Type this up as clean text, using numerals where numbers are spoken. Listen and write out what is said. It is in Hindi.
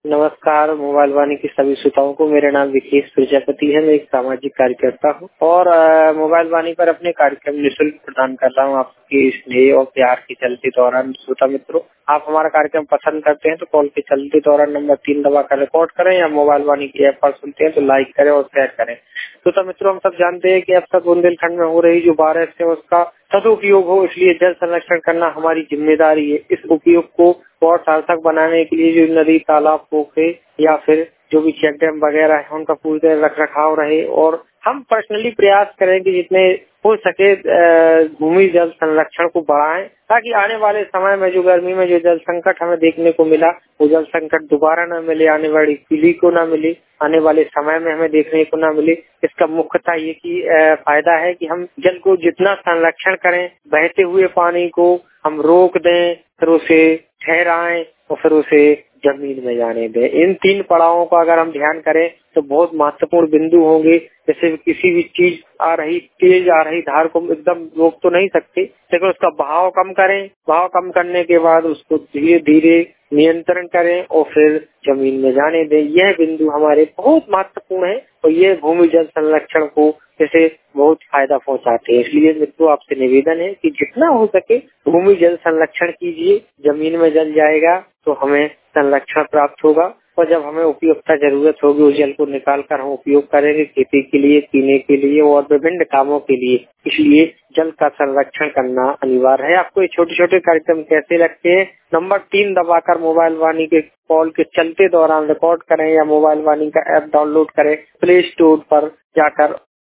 नमस्कार, मोबाइल वाणी की सभी श्रोताओं को। मेरा नाम विकेश प्रजापति है। मैं एक सामाजिक कार्यकर्ता हूँ और मोबाइल वाणी पर अपने कार्यक्रम निःशुल्क प्रदान कर रहा हूँ आपके स्नेह और प्यार के चलते दौरान। श्रोता मित्रों, आप हमारा कार्यक्रम पसंद करते हैं तो कॉल के चलते दौरान नंबर 3 दबाकर रिकॉर्ड करें या मोबाइल वाणी की ऐप पर सुनते हैं तो लाइक करें और शेयर करें। श्रोता मित्रों, हम सब जानते हैं कि अब तक बुंदेलखंड में हो रही जो बारिश है उसका सदुपयोग हो, इसलिए जल संरक्षण करना हमारी जिम्मेदारी है। इस उपयोग को और सार्थक बनाने के लिए जो नदी, तालाब, पोखरे या फिर जो भी चेक डैम वगैरह है उनका पूरी तरह रख रखाव रहे और हम पर्सनली प्रयास करें कि जितने हो सके भूमि जल संरक्षण को बढ़ाएं, ताकि आने वाले समय में जो गर्मी में जो जल संकट हमें देखने को मिला वो जल संकट दोबारा न मिले, आने वाली पीढ़ी को न मिले, आने वाले समय में हमें देखने को न मिले। इसका मुख्यतः ये की फायदा है कि हम जल को जितना संरक्षण करें, बहते हुए पानी को हम रोक दें, फिर उसे ठहराएं और फिर उसे जमीन में जाने दें। इन 3 पड़ावों का अगर हम ध्यान करें तो बहुत महत्वपूर्ण बिंदु होंगे। जैसे किसी भी चीज तेज आ रही धार को एकदम रोक तो नहीं सकते, लेकिन उसका बहाव कम करें। बहाव कम करने के बाद उसको धीरे धीरे नियंत्रण करें और फिर जमीन में जाने दें। यह बिंदु हमारे बहुत महत्वपूर्ण है और ये भूमि जल संरक्षण को जैसे बहुत फायदा पहुंचाते हैं। इसलिए मित्रों, आपसे निवेदन है कि जितना हो सके भूमि जल संरक्षण कीजिए। जमीन में जल जाएगा तो हमें संरक्षण प्राप्त होगा और जब हमें उपयोगिता जरूरत होगी उस जल को निकाल कर हम उपयोग करेंगे खेती के लिए, पीने के लिए और विभिन्न कामों के लिए। इसलिए जल का संरक्षण करना अनिवार्य है। आपको ये छोटे छोटे कार्यक्रम कैसे लगते हैं? नंबर 3 दबाकर मोबाइल वाणी के कॉल के चलते दौरान रिकॉर्ड करें या मोबाइल वाणी का ऐप डाउनलोड करें प्ले स्टोर पर जाकर